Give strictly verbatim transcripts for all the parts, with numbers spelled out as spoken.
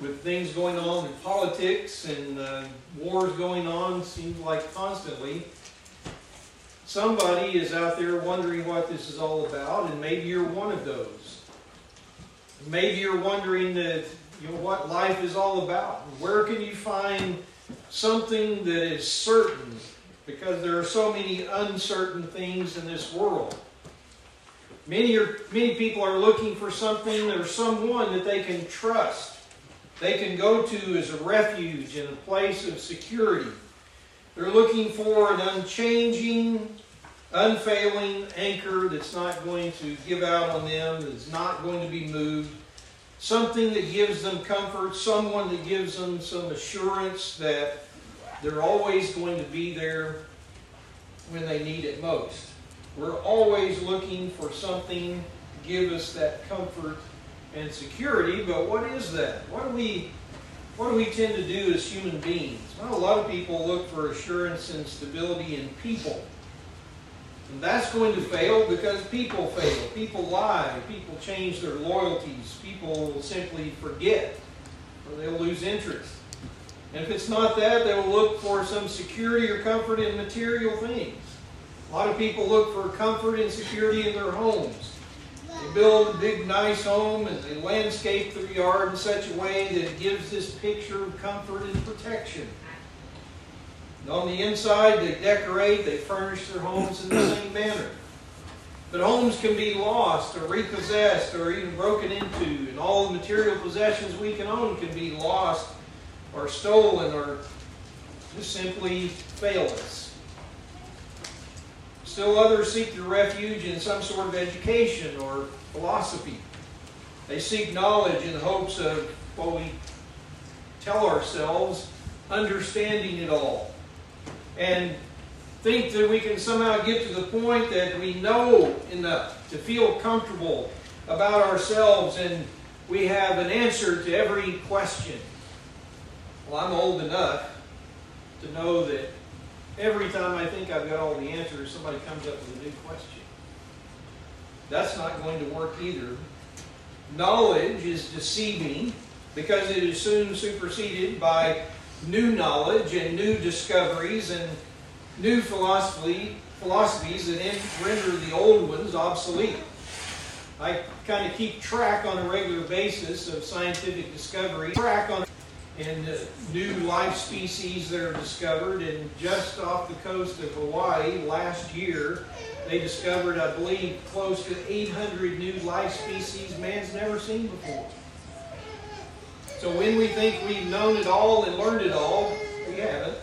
with things going on in politics and uh, wars going on, seems like constantly, somebody is out there wondering what this is all about, and maybe you're one of those. Maybe you're wondering that, you know, what life is all about. Where can you find something that is certain? Because there are so many uncertain things in this world. Many are, many people are looking for something or someone that they can trust. They can go to as a refuge and a place of security. They're looking for an unchanging, unfailing anchor that's not going to give out on them, that's not going to be moved. Something that gives them comfort, someone that gives them some assurance that they're always going to be there when they need it most. We're always looking for something to give us that comfort and security, but what is that? What do we, what do we tend to do as human beings? Well, a lot of people look for assurance and stability in people. And that's going to fail because people fail. People lie. People change their loyalties. People will simply forget, or they'll lose interest. And if it's not that, they will look for some security or comfort in material things. A lot of people look for comfort and security in their homes. They build a big, nice home and they landscape their yard in such a way that it gives this picture of comfort and protection. And on the inside, they decorate, they furnish their homes in the same manner. But homes can be lost or repossessed or even broken into, and all the material possessions we can own can be lost or stolen or just simply fail us. Still others seek their refuge in some sort of education or philosophy. They seek knowledge in hopes of what we tell ourselves, understanding it all. And think that we can somehow get to the point that we know enough to feel comfortable about ourselves and we have an answer to every question. Well, I'm old enough to know that every time I think I've got all the answers, somebody comes up with a new question. That's not going to work either. Knowledge is deceiving because it is soon superseded by new knowledge and new discoveries and new philosophy, philosophies that render the old ones obsolete. I kind of keep track on a regular basis of scientific discovery, track on and uh, new life species that are discovered. And just off the coast of Hawaii last year, they discovered, I believe, close to eight hundred new life species man's never seen before. So when we think we've known it all and learned it all, we haven't.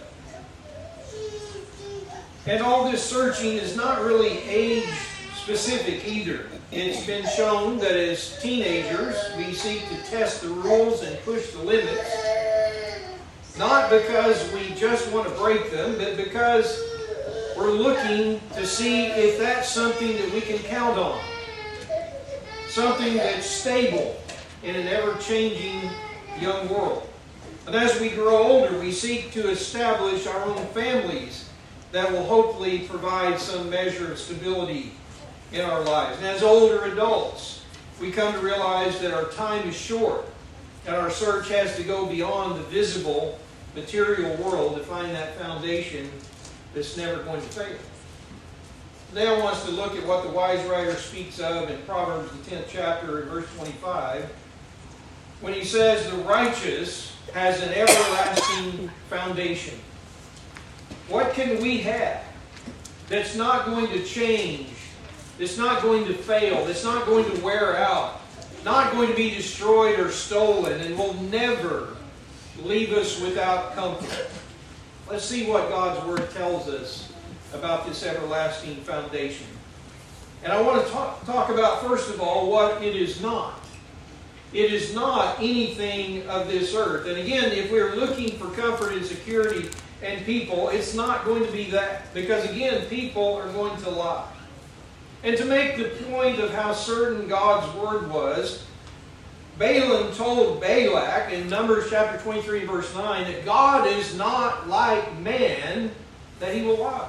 And all this searching is not really age-specific either. It's been shown that as teenagers, we seek to test the rules and push the limits, not because we just want to break them, but because we're looking to see if that's something that we can count on. Something that's stable in an ever-changing young world. And as we grow older, we seek to establish our own families that will hopefully provide some measure of stability in our lives. And as older adults, we come to realize that our time is short and our search has to go beyond the visible material world to find that foundation that's never going to fail. Today I want us to look at what the wise writer speaks of in Proverbs, the tenth chapter, verse twenty-five, when he says, "The righteous has an everlasting foundation." What can we have that's not going to change, that's not going to fail, that's not going to wear out, not going to be destroyed or stolen, and will never leave us without comfort? Let's see what God's Word tells us about this everlasting foundation. And I want to talk, talk about, first of all, what it is not. It is not anything of this earth. And again, if we're looking for comfort and security and people, it's not going to be that. Because again, people are going to lie. And to make the point of how certain God's Word was, Balaam told Balak in Numbers chapter twenty-three, verse nine, that God is not like man that he will lie.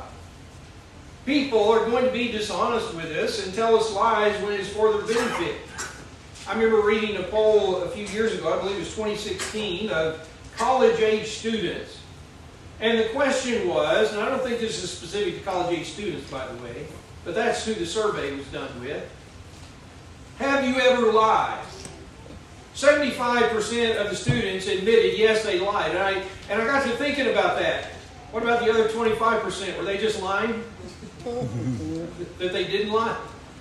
People are going to be dishonest with us and tell us lies when it's for their benefit. I remember reading a poll a few years ago, I believe it was twenty sixteen, of college-age students. And the question was, and I don't think this is specific to college-age students, by the way, but that's who the survey was done with. Have you ever lied? seventy-five percent of the students admitted, yes, they lied. And I, and I got to thinking about that. What about the other twenty-five percent? Were they just lying? That they didn't lie?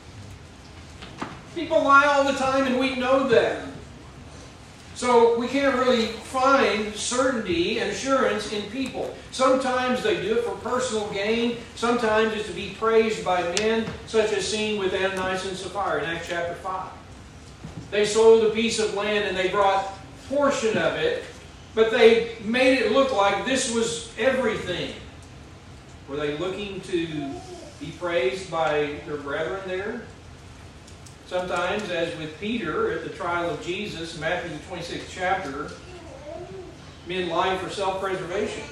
People lie all the time, and we know that. So we can't really find certainty and assurance in people. Sometimes they do it for personal gain. Sometimes it's to be praised by men, such as seen with Ananias and Sapphira in Acts chapter five. They sold a piece of land and they brought a portion of it, but they made it look like this was everything. Were they looking to be praised by their brethren there? Sometimes, as with Peter at the trial of Jesus, in Matthew the twenty-sixth chapter, men lied for self-preservation.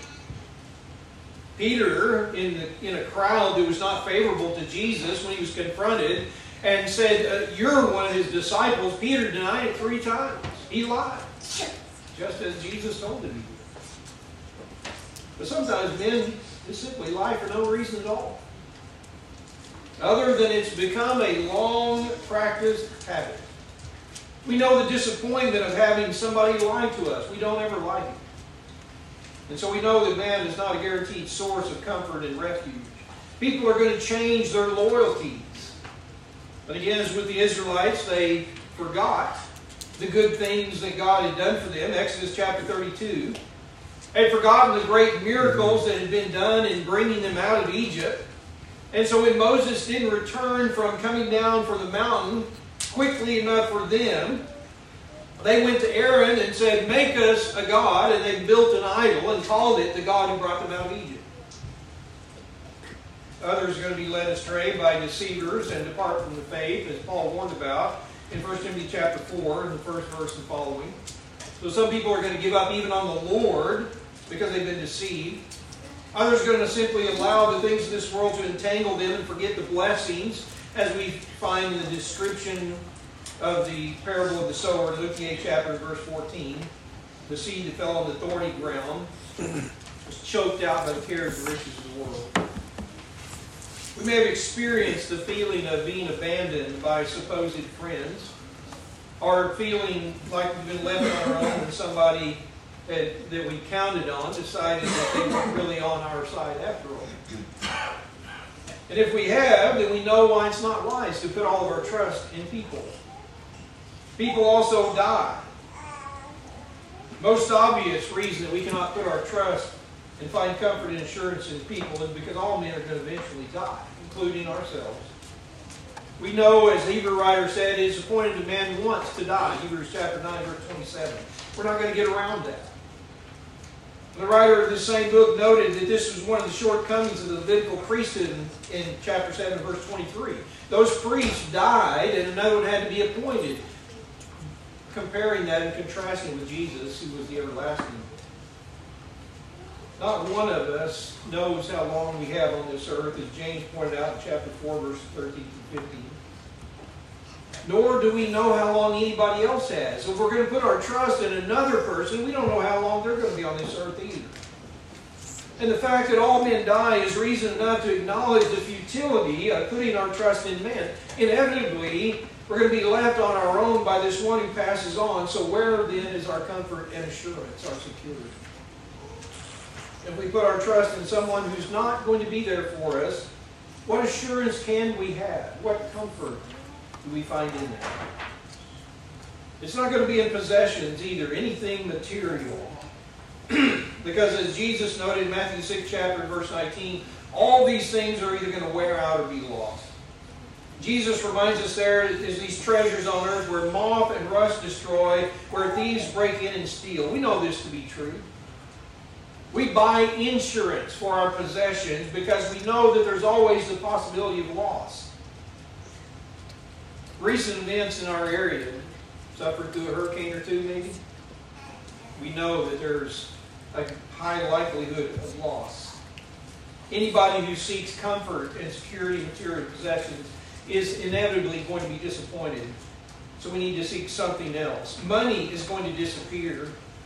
Peter, in, the, in a crowd that was not favorable to Jesus, when he was confronted and said, uh, you're one of his disciples, Peter denied it three times. He lied, just as Jesus told him he would. But sometimes men just simply lie for no reason at all, other than it's become a long practiced habit. We know the disappointment of having somebody lie to us. We don't ever like it. And so we know that man is not a guaranteed source of comfort and refuge. People are going to change their loyalties. But again, as with the Israelites, they forgot the good things that God had done for them. Exodus chapter thirty-two. They had forgotten the great miracles that had been done in bringing them out of Egypt. And so when Moses didn't return from coming down from the mountain quickly enough for them, they went to Aaron and said, make us a god, and they built an idol and called it the God who brought them out of Egypt. Others are going to be led astray by deceivers and depart from the faith, as Paul warned about in First Timothy chapter four, in the first verse and following. So some people are going to give up even on the Lord because they've been deceived. Others are going to simply allow the things of this world to entangle them and forget the blessings, as we find in the description of the parable of the sower in Luke the eighth chapter, verse fourteen. The seed that fell on the thorny ground was choked out by the cares and riches of the world. We may have experienced the feeling of being abandoned by supposed friends, or feeling like we've been left on our own and somebody that, that we counted on decided that they weren't really on our side after all. And if we have, then we know why it's not wise to put all of our trust in people. People also die. Most obvious reason that we cannot put our trust and find comfort and assurance in people is because all men are going to eventually die, including ourselves. We know, as the Hebrew writer said, it is appointed to man once to die. Hebrews chapter nine, verse twenty-seven. We're not going to get around that. The writer of this same book noted that this was one of the shortcomings of the Levitical priesthood in, in chapter seven, verse twenty-three. Those priests died and another one had to be appointed. Comparing that and contrasting with Jesus, who was the everlasting. Not one of us knows how long we have on this earth, as James pointed out in chapter four, verses thirteen to fifteen. Nor do we know how long anybody else has. So if we're going to put our trust in another person, we don't know how long they're going to be on this earth either. And the fact that all men die is reason enough to acknowledge the futility of putting our trust in men. Inevitably, we're going to be left on our own by this one who passes on. So where then is our comfort and assurance, our security? If we put our trust in someone who's not going to be there for us, what assurance can we have? What comfort do we find in that? It's not going to be in possessions either, anything material. Because as Jesus noted in Matthew sixth chapter, verse nineteen, all these things are either going to wear out or be lost. Jesus reminds us there is these treasures on earth where moth and rust destroy, where thieves break in and steal. We know this to be true. We buy insurance for our possessions because we know that there's always the possibility of loss. Recent events in our area, suffered through a hurricane or two maybe, we know that there's a high likelihood of loss. Anybody who seeks comfort and security in material possessions is inevitably going to be disappointed So we need to seek something else. Money is going to disappear.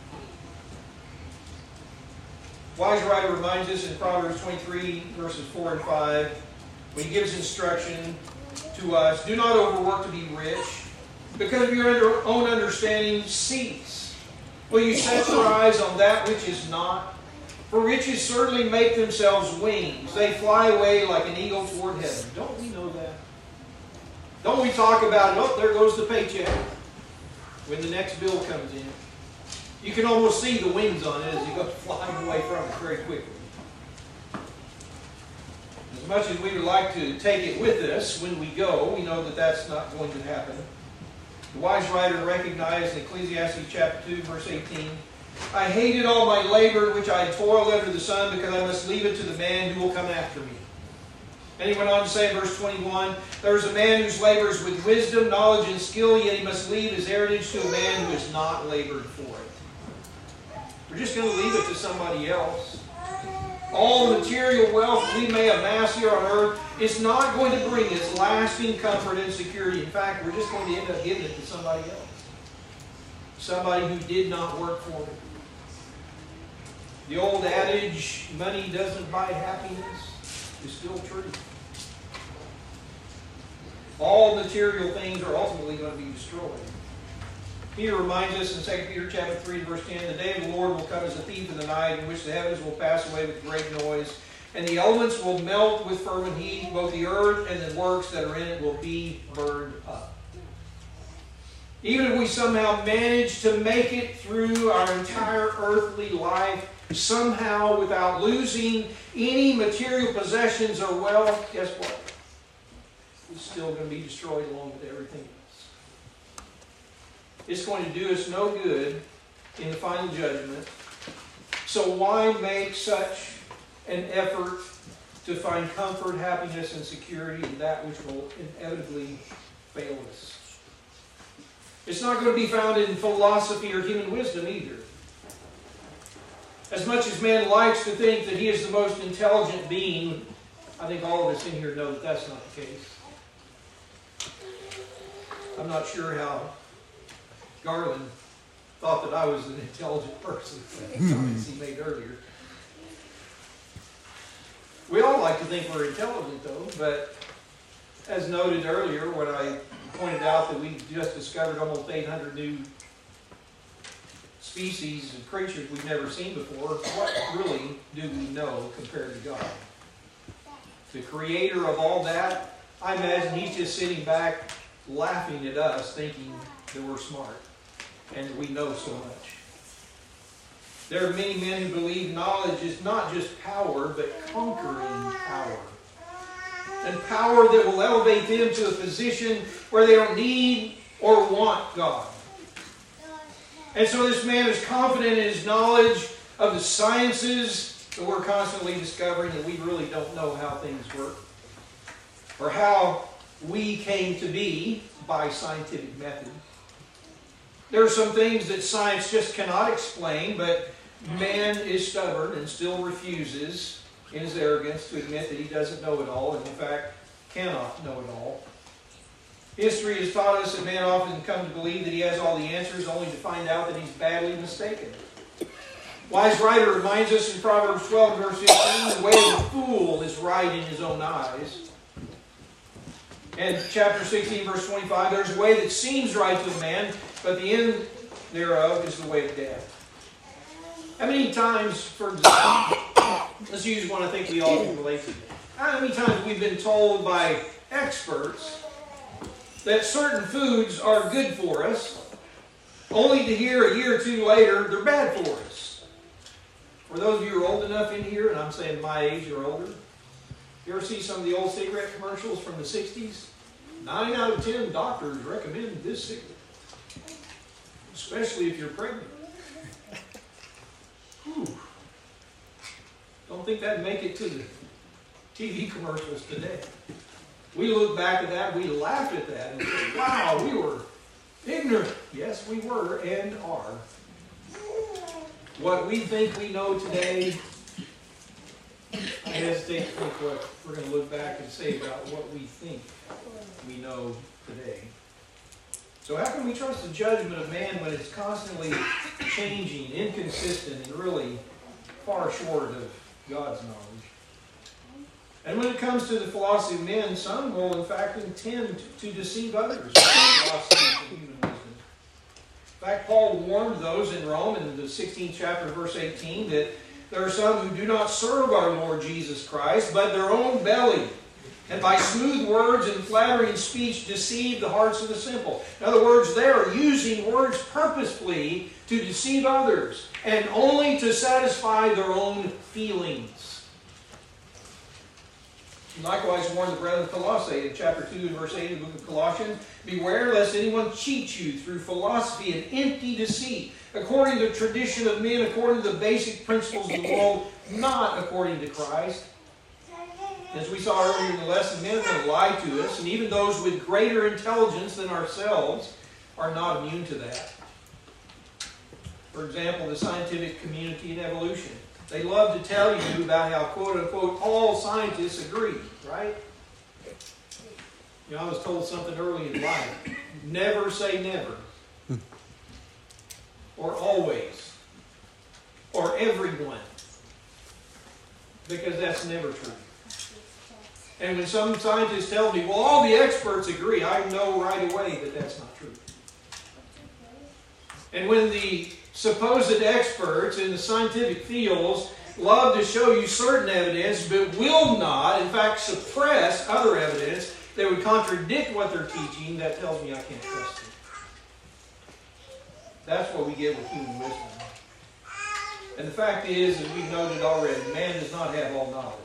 Wise writer reminds us in Proverbs twenty-three, verses four and five, when he gives instruction to us, do not overwork to be rich, because of your own understanding cease. Will you set your eyes on that which is not? For riches certainly make themselves wings. They fly away like an eagle toward heaven. Don't we know that? Don't we talk about, oh, there goes the paycheck when the next bill comes in. You can almost see the wings on it as it goes flying away from it very quickly. As much as we would like to take it with us when we go, we know that that's not going to happen. The wise writer recognized in Ecclesiastes chapter two, verse eighteen, I hated all my labor which I had toiled under the sun, because I must leave it to the man who will come after me. And he went on to say in verse twenty-one, there is a man whose labors with wisdom, knowledge, and skill, yet he must leave his heritage to a man who has not labored for it. We're just going to leave it to somebody else. All the material wealth we may amass here on earth is not going to bring us lasting comfort and security. In fact, we're just going to end up giving it to somebody else. Somebody who did not work for it. The old adage, money doesn't buy happiness, is still true. All material things are ultimately going to be destroyed. Peter reminds us in Second Peter chapter three, verse ten, the day of the Lord will come as a thief in the night, in which the heavens will pass away with great noise, and the elements will melt with fervent heat, both the earth and the works that are in it will be burned up. Even if we somehow manage to make it through our entire earthly life, somehow without losing any material possessions or wealth, guess what? It's still going to be destroyed along with everything else. It's going to do us no good in the final judgment. So why make such an effort to find comfort, happiness, and security in that which will inevitably fail us? It's not going to be found in philosophy or human wisdom either. As much as man likes to think that he is the most intelligent being, I think all of us in here know that that's not the case. I'm not sure how Garland thought that I was an intelligent person, as he made earlier. We all like to think we're intelligent, though, but as noted earlier when I pointed out that we just discovered almost eight hundred new species of creatures we've never seen before, what really do we know compared to God? The creator of all that, I imagine he's just sitting back laughing at us, thinking that we're smart and that we know so much. There are many men who believe knowledge is not just power, but conquering power. And power that will elevate them to a position where they don't need or want God. And so this man is confident in his knowledge of the sciences that we're constantly discovering, and we really don't know how things work, or how we came to be by scientific method. There are some things that science just cannot explain, but man is stubborn and still refuses, in his arrogance, to admit that he doesn't know it all, and in fact cannot know it all. History has taught us that man often comes to believe that he has all the answers, only to find out that he's badly mistaken. Wise writer reminds us in Proverbs twelve, verse fifteen, the way of the fool is right in his own eyes. And chapter sixteen, verse twenty-five, there's a way that seems right to a man, but the end thereof is the way of death. How many times, for example, let's use one I think we all can relate to. How many times we've been told by experts that certain foods are good for us, only to hear a year or two later they're bad for us? For those of you who are old enough in here, and I'm saying my age or older, you ever see some of the old cigarette commercials from the sixties? Nine out of ten doctors recommend this cigarette, especially if you're pregnant. Whew. Don't think that'd make it to the T V commercials today. We look back at that, we laughed at that, and said, wow, we were ignorant. Yes, we were and are. What we think we know today, I hesitate to think what we're going to look back and say about what we think we know today. So how can we trust the judgment of man when it's constantly changing, inconsistent, and really far short of God's knowledge? And when it comes to the philosophy of men, some will in fact intend to deceive others with philosophy of human wisdom. In fact, Paul warned those in Rome in the sixteenth chapter, verse eighteen, that there are some who do not serve our Lord Jesus Christ, but their own belly, and by smooth words and flattering speech deceive the hearts of the simple. In other words, they are using words purposefully to deceive others, and only to satisfy their own feelings. Likewise warn the brethren of Colossae in chapter two and verse eight of the book of Colossians, beware lest anyone cheat you through philosophy and empty deceit, according to the tradition of men, according to the basic principles of the world, not according to Christ. As we saw earlier in the lesson, men are going to lie to us, and even those with greater intelligence than ourselves are not immune to that. For example, the scientific community in evolution. They love to tell you about how, quote-unquote, all scientists agree, right? You know, I was told something early in life. Never say never. Or always. Or everyone. Because that's never true. And when some scientists tell me, well, all the experts agree, I know right away that that's not true. And when the supposed experts in the scientific fields love to show you certain evidence, but will not, in fact, suppress other evidence that would contradict what they're teaching, that tells me I can't trust them. That's what we get with human wisdom. And the fact is, as we've noted already, man does not have all knowledge.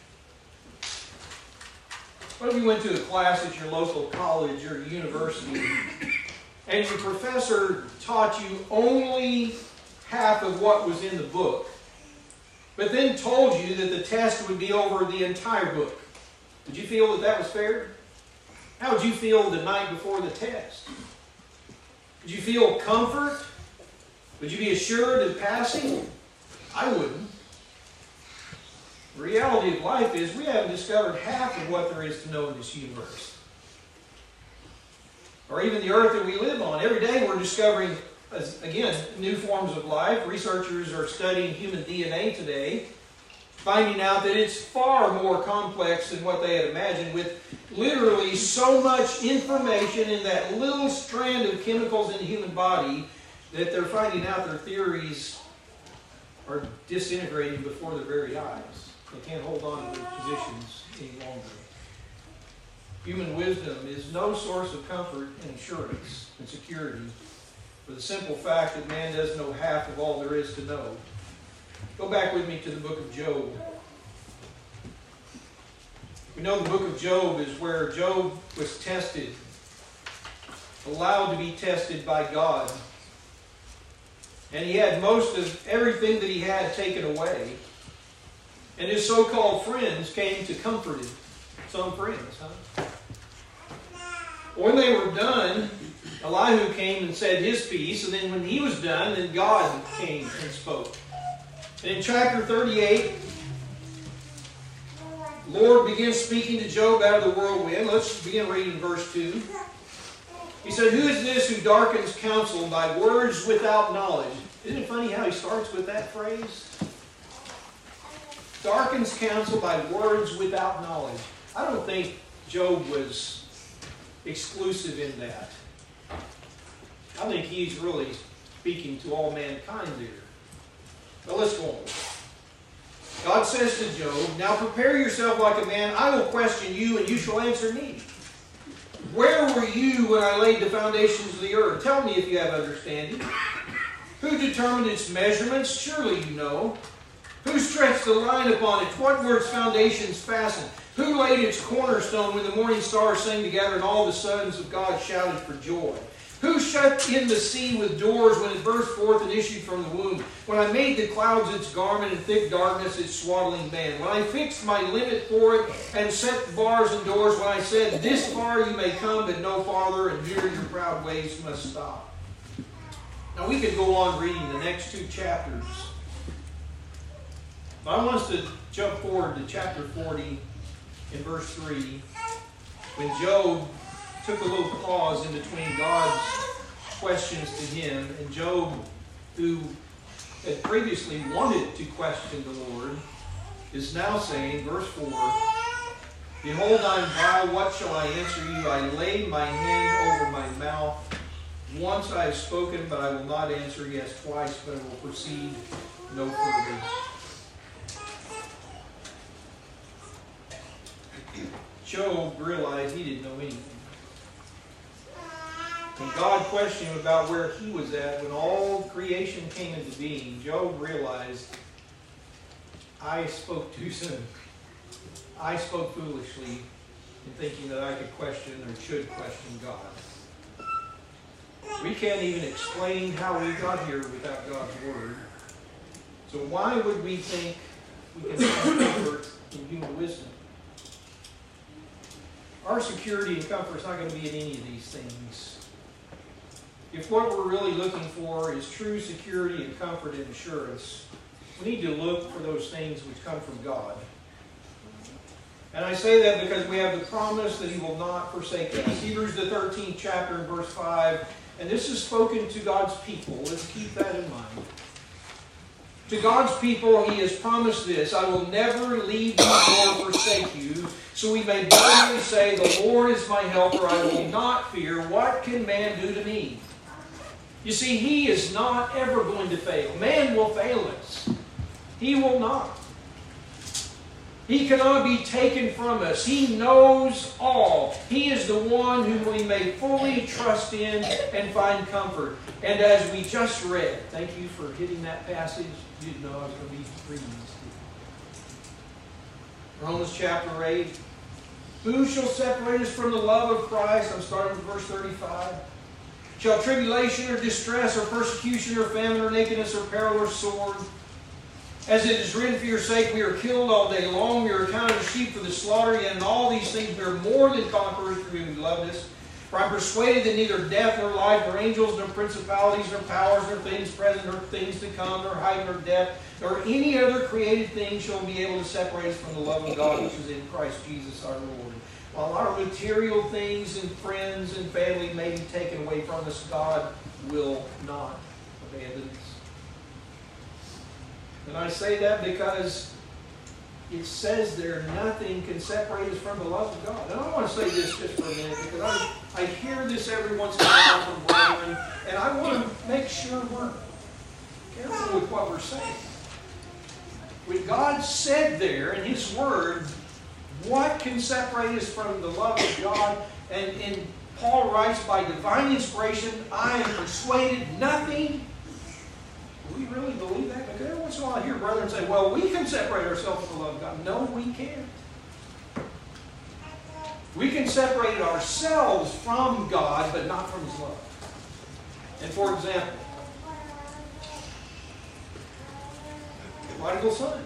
What if you went to a class at your local college or university, and your professor taught you only half of what was in the book, but then told you that the test would be over the entire book? Would you feel that that was fair? How would you feel the night before the test? Would you feel comfort? Would you be assured of passing? I wouldn't. The reality of life is we haven't discovered half of what there is to know in this universe. Or even the earth that we live on. Every day we're discovering, again, new forms of life. Researchers are studying human D N A today, finding out that it's far more complex than what they had imagined, with literally so much information in that little strand of chemicals in the human body that they're finding out their theories are disintegrating before their very eyes. They can't hold on to their positions any longer. Human wisdom is no source of comfort and assurance and security, for the simple fact that man doesn't know half of all there is to know. Go back with me to the book of Job. We know the book of Job is where Job was tested, allowed to be tested by God. And he had most of everything that he had taken away. And his so-called friends came to comfort him. Some friends, huh? When they were done, Elihu came and said his piece, and then when he was done, then God came and spoke. And in chapter thirty-eight, the Lord begins speaking to Job out of the whirlwind. Let's begin reading verse two. He said, "Who is this who darkens counsel by words without knowledge?" Isn't it funny how he starts with that phrase? Darkens counsel by words without knowledge. I don't think Job was exclusive in that. I think he's really speaking to all mankind there. But let's go on. God says to Job, "Now prepare yourself like a man. I will question you, and you shall answer me. Where were you when I laid the foundations of the earth? Tell me if you have understanding. Who determined its measurements? Surely you know. Who stretched the line upon it? What were its foundations fastened? Who laid its cornerstone when the morning stars sang together and all the sons of God shouted for joy? Who shut in the sea with doors when it burst forth and issued from the womb? When I made the clouds its garment and thick darkness its swaddling band? When I fixed my limit for it and set bars and doors? When I said, this far you may come but no farther, and here your proud ways must stop." Now we could go on reading the next two chapters. But I want us to jump forward to chapter forty in verse three, when Job took a little pause in between God's questions to him and Job, who had previously wanted to question the Lord, is now saying, verse four, Behold, I am by, what shall I answer you? I laid my hand over my mouth. Once I have spoken, but I will not answer. Yes, twice, but I will proceed no further. Job realized he didn't know anything. When God questioned him about where he was at when all creation came into being, Job realized, I spoke too soon. I spoke foolishly in thinking that I could question or should question God. We can't even explain how we got here without God's Word. So why would we think we can find comfort in human wisdom? Our security and comfort is not going to be in any of these things. If what we're really looking for is true security and comfort and assurance, we need to look for those things which come from God. And I say that because we have the promise that He will not forsake us. Hebrews the thirteenth chapter and verse five. And this is spoken to God's people. Let's keep that in mind. To God's people He has promised this, I will never leave you nor forsake you. So we may boldly say, the Lord is my helper, I will not fear. What can man do to me? You see, He is not ever going to fail. Man will fail us. He will not. He cannot be taken from us. He knows all. He is the one whom we may fully trust in and find comfort. And as we just read, thank you for hitting that passage. You didn't know I was going to be reading this. Romans chapter eight. Who shall separate us from the love of Christ? I'm starting with verse thirty-five. Shall tribulation or distress or persecution or famine or nakedness or peril or sword? As it is written, for your sake we are killed all day long. We are accounted as sheep for the slaughter. Yet in all these things we are more than conquerors through Him who loved us. For I am persuaded that neither death nor life, nor angels, nor principalities, nor powers, nor things present, nor things to come, nor height, nor depth, nor any other created thing shall be able to separate us from the love of God which is in Christ Jesus our Lord. While our material things and friends and family may be taken away from us, God will not abandon us. And I say that because it says there nothing can separate us from the love of God. And I want to say this just for a minute because I, I hear this every once in a while from brethren, and I want to make sure we're careful with what we're saying. When God said there in His Word, what can separate us from the love of God? And, and Paul writes, by divine inspiration, I am persuaded nothing. Do we really believe that? Because every once in a while I hear brethren say, well, we can separate ourselves from the love of God. No, we can't. We can separate ourselves from God, but not from His love. And for example, prodigal son.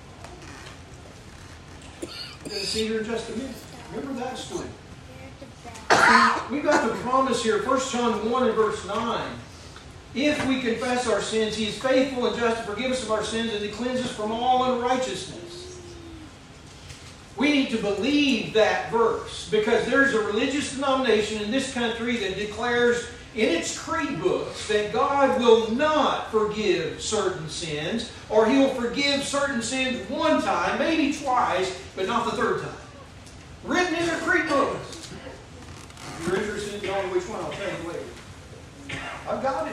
We're going to see here in just a minute. Remember that story. We've got the promise here, First John one and verse nine. If we confess our sins, He is faithful and just to forgive us of our sins and to cleanse us from all unrighteousness. We need to believe that verse because there's a religious denomination in this country that declares in its creed books that God will not forgive certain sins, or He will forgive certain sins one time, maybe twice, but not the third time. Written in their creed books. If you're interested in knowing which one, I'll tell you later. I've got it.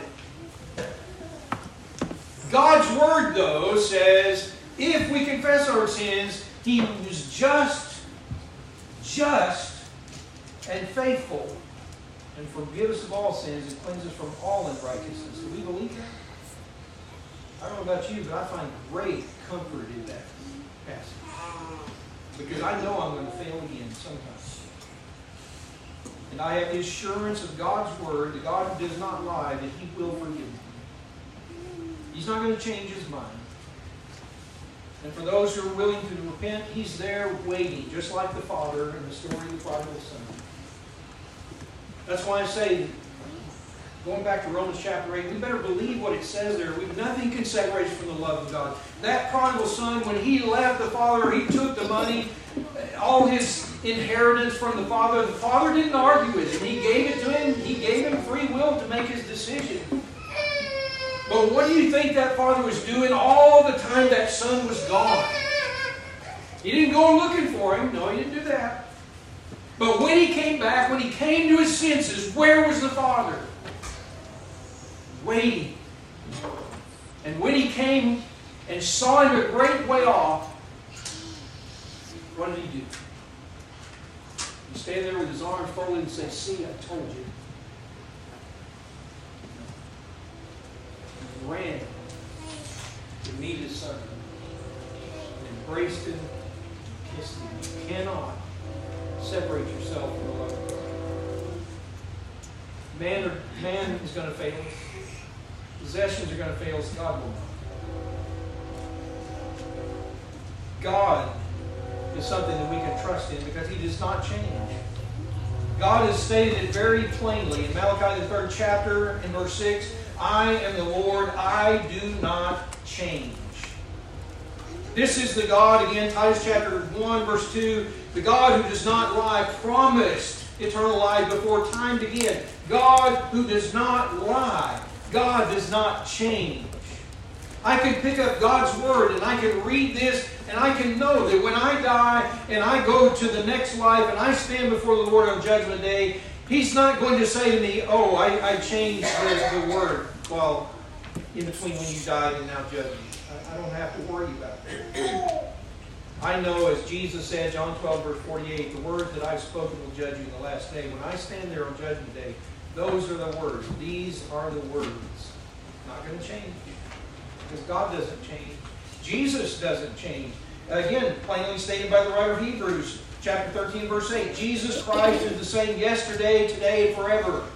God's Word, though, says, if we confess our sins, He was just, just, and faithful, and forgive us of all sins and cleanse us from all unrighteousness. Do we believe that? I don't know about you, but I find great comfort in that passage. Because I know I'm going to fail again sometimes. And I have the assurance of God's Word, that God does not lie, that He will forgive me. He's not going to change His mind. And for those who are willing to repent, He's there waiting, just like the Father in the story of the prodigal son. That's why I say Going back to Romans chapter eight, we better believe what it says there. We, nothing can separate us from the love of God. That prodigal son, when he left the father, he took the money, all his inheritance from the father. The father didn't argue with him. He gave it to him. He gave him free will to make his decision. But what do you think that father was doing all the time that son was gone? He didn't go looking for him. No, he didn't do that. But when he came back, when he came to his senses, where was the father? Waiting. And when he came and saw him a great way off, what did he do? He stayed there with his arms folded and said, "See, I told you." He ran to meet his son, and embraced him, and kissed him. You cannot separate yourself from the love of God. Man, or, man is going to fail. Possessions are going to fail us. God will not. God is something that we can trust in because He does not change. God has stated it very plainly in Malachi the third chapter in verse six, "I am the Lord, I do not change." This is the God, again, Titus chapter one, verse two, the God who does not lie, promised eternal life before time began. God who does not lie. God does not change. I can pick up God's Word and I can read this and I can know that when I die and I go to the next life and I stand before the Lord on Judgment Day, He's not going to say to me, "Oh, I, I changed the, the Word." Well, in between when you died and now judging. I, I don't have to worry about that. I know, as Jesus said, John twelve, verse forty-eight, "The words that I've spoken will judge you in the last day." When I stand there on Judgment Day, those are the words. These are the words. Not going to change. Because God doesn't change. Jesus doesn't change. Again, plainly stated by the writer of Hebrews, chapter thirteen, verse eight. Jesus Christ is the same yesterday, today, and forever.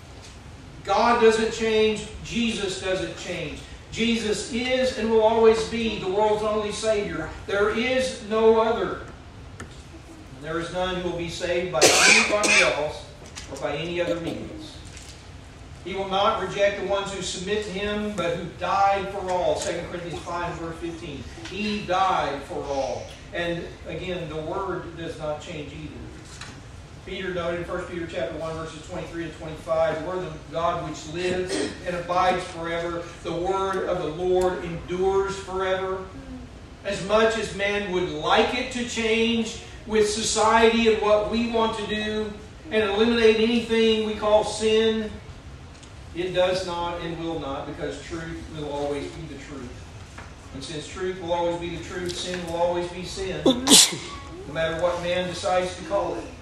God doesn't change. Jesus doesn't change. Jesus is and will always be the world's only Savior. There is no other. And there is none who will be saved by anybody else or by any other means. He will not reject the ones who submit to Him, but who died for all. Second Corinthians five, verse fifteen. He died for all. And again, the Word does not change either. Peter noted in First Peter chapter one, verses twenty-three and twenty-five, "The Word of God which lives and abides forever. The Word of the Lord endures forever." As much as man would like it to change with society and what we want to do and eliminate anything we call sin, it does not and will not, because truth will always be the truth. And since truth will always be the truth, sin will always be sin, no matter what man decides to call it.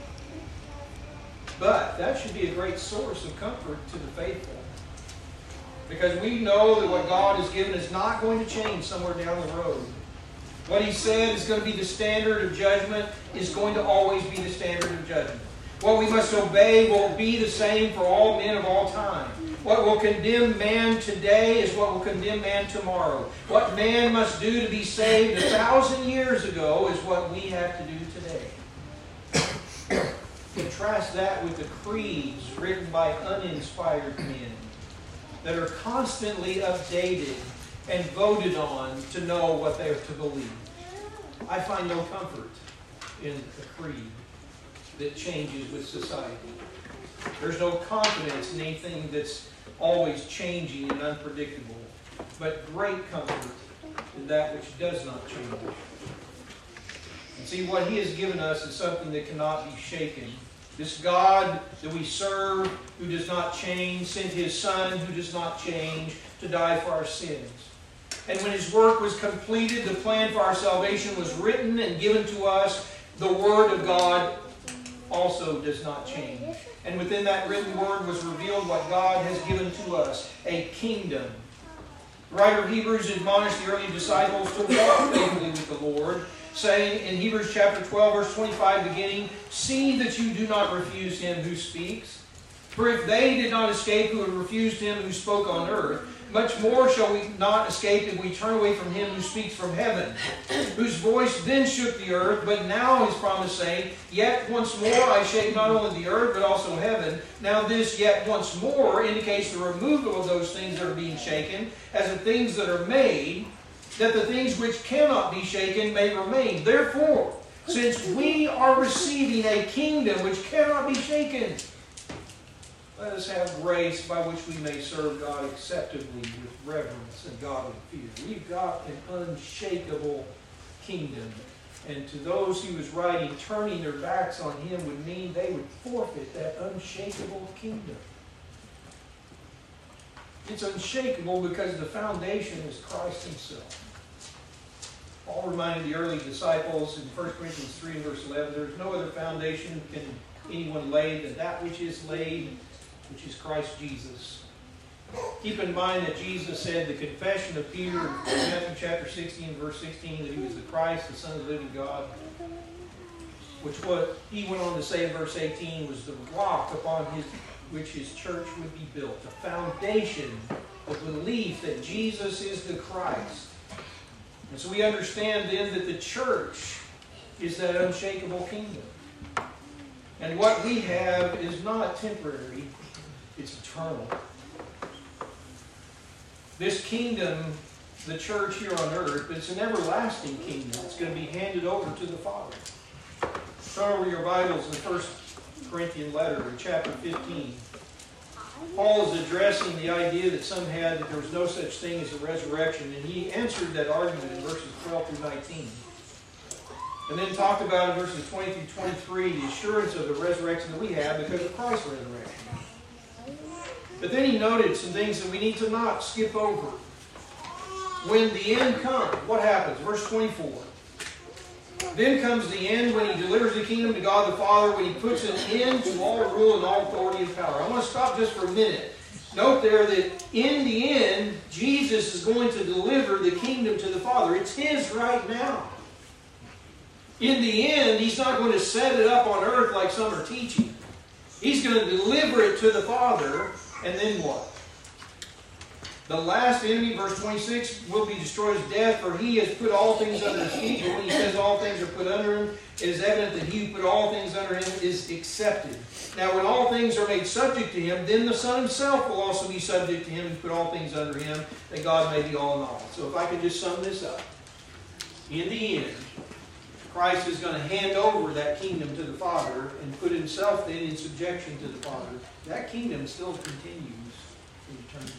But that should be a great source of comfort to the faithful. Because we know that what God has given is not going to change somewhere down the road. What He said is going to be the standard of judgment is going to always be the standard of judgment. What we must obey will be the same for all men of all time. What will condemn man today is what will condemn man tomorrow. What man must do to be saved a thousand years ago is what we have to do today. Contrast that with the creeds written by uninspired men that are constantly updated and voted on to know what they are to believe. I find no comfort in a creed that changes with society. There's no confidence in anything that's always changing and unpredictable, but great comfort in that which does not change. And see, what He has given us is something that cannot be shaken. This God that we serve, who does not change, sent His Son, who does not change, to die for our sins. And when His work was completed, the plan for our salvation was written and given to us. The Word of God also does not change. And within that written Word was revealed what God has given to us, a kingdom. The writer of Hebrews admonished the early disciples to walk faithfully with the Lord, saying in Hebrews chapter twelve, verse twenty-five, beginning, "See that you do not refuse Him who speaks. For if they did not escape who had refused Him who spoke on earth, much more shall we not escape if we turn away from him who speaks from heaven, whose voice then shook the earth, but now his promise saying, yet once more I shake not only the earth, but also heaven. Now this yet once more indicates the removal of those things that are being shaken, as the things that are made, that the things which cannot be shaken may remain. Therefore, since we are receiving a kingdom which cannot be shaken, let us have grace by which we may serve God acceptably with reverence and godly fear. We've got an unshakable kingdom. And to those he was writing, turning their backs on him would mean they would forfeit that unshakable kingdom. It's unshakable because the foundation is Christ himself. Paul reminded the early disciples in First Corinthians three and verse eleven, there is no other foundation can anyone lay than that which is laid, which is Christ Jesus. Keep in mind that Jesus said the confession of Peter in Matthew chapter sixteen, verse sixteen, that he was the Christ, the Son of the living God, which what he went on to say in verse eighteen was the rock upon his, which his church would be built, the foundation of belief that Jesus is the Christ. And so we understand then that the church is that unshakable kingdom. And what we have is not temporary, it's eternal. This kingdom, the church here on earth, it's an everlasting kingdom. It's going to be handed over to the Father. Turn over your Bibles in the First Corinthians letter in chapter fifteen. Paul is addressing the idea that some had that there was no such thing as a resurrection, and he answered that argument in verses twelve through nineteen. And then talked about in verses twenty through twenty-three the assurance of the resurrection that we have because of Christ's resurrection. But then he noted some things that we need to not skip over. When the end comes, what happens? Verse twenty-four. Then comes the end when he delivers the kingdom to God the Father, when he puts an end to all rule and all authority and power. I want to stop just for a minute. Note there that in the end, Jesus is going to deliver the kingdom to the Father. It's his right now. In the end, he's not going to set it up on earth like some are teaching. He's going to deliver it to the Father, and then what? The last enemy, verse twenty-six, will be destroyed as death, for he has put all things under his feet. But when he says all things are put under him, it is evident that he who put all things under him is accepted. Now when all things are made subject to him, then the Son himself will also be subject to him who put all things under him, that God may be all in all. So if I could just sum this up. In the end, Christ is going to hand over that kingdom to the Father and put himself then in subjection to the Father. That kingdom still continues in eternity.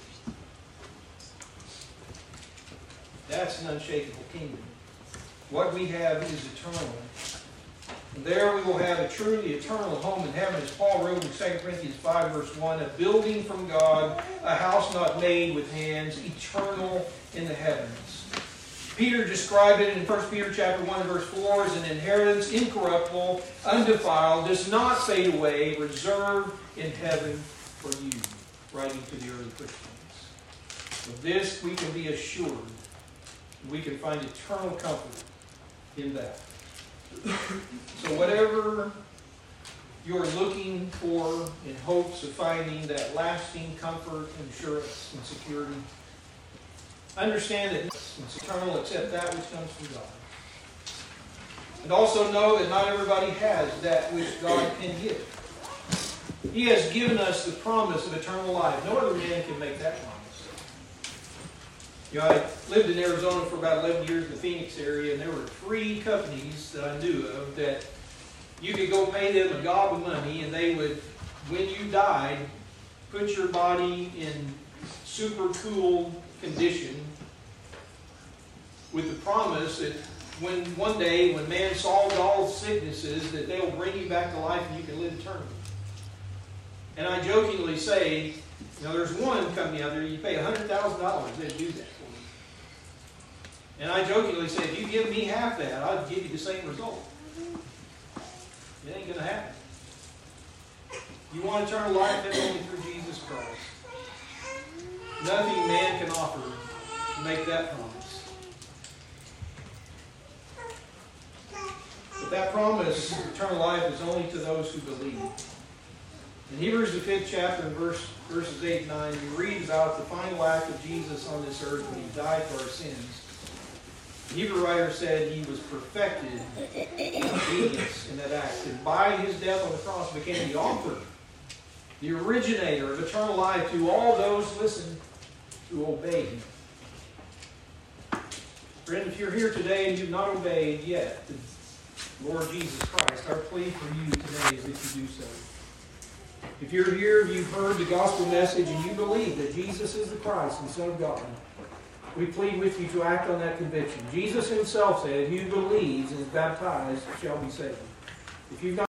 That's an unshakable kingdom. What we have is eternal. And there we will have a truly eternal home in heaven, as Paul wrote in Second Corinthians five, verse one, a building from God, a house not made with hands, eternal in the heavens. Peter described it in First Peter chapter one, verse four, as an inheritance incorruptible, undefiled, does not fade away, reserved in heaven for you, writing to the early Christians. Of this we can be assured. We can find eternal comfort in that. So whatever you're looking for in hopes of finding that lasting comfort and assurance and security, understand that it's eternal except that which comes from God. And also know that not everybody has that which God can give. He has given us the promise of eternal life. No other man can make that promise. You know, I lived in Arizona for about eleven years in the Phoenix area, and there were three companies that I knew of that you could go pay them a gob of money, and they would, when you died, put your body in super cool condition with the promise that when one day, when man solves all sicknesses, that they'll bring you back to life and you can live eternally. And I jokingly say, you know, there's one company out there, you pay one hundred thousand dollars, they'll do that for you. And I jokingly say, if you give me half that, I'll give you the same result. It ain't going to happen. You want eternal life, that's only through Jesus Christ. Nothing man can offer to make that promise. But that promise of eternal life is only to those who believe. In Hebrews, the fifth chapter, and verse, verses eight and nine, we read about the final act of Jesus on this earth when He died for our sins. The Hebrew writer said He was perfected in obedience in that act. And by His death on the cross became the author, the originator of eternal life to all those, listen, who obey Him. Friend, if you're here today and you've not obeyed yet the Lord Jesus Christ, our plea for you today is that you do so. If you're here, you've heard the gospel message, and you believe that Jesus is the Christ, the Son of God, we plead with you to act on that conviction. Jesus Himself said, "Who believes and is baptized shall be saved." If you've not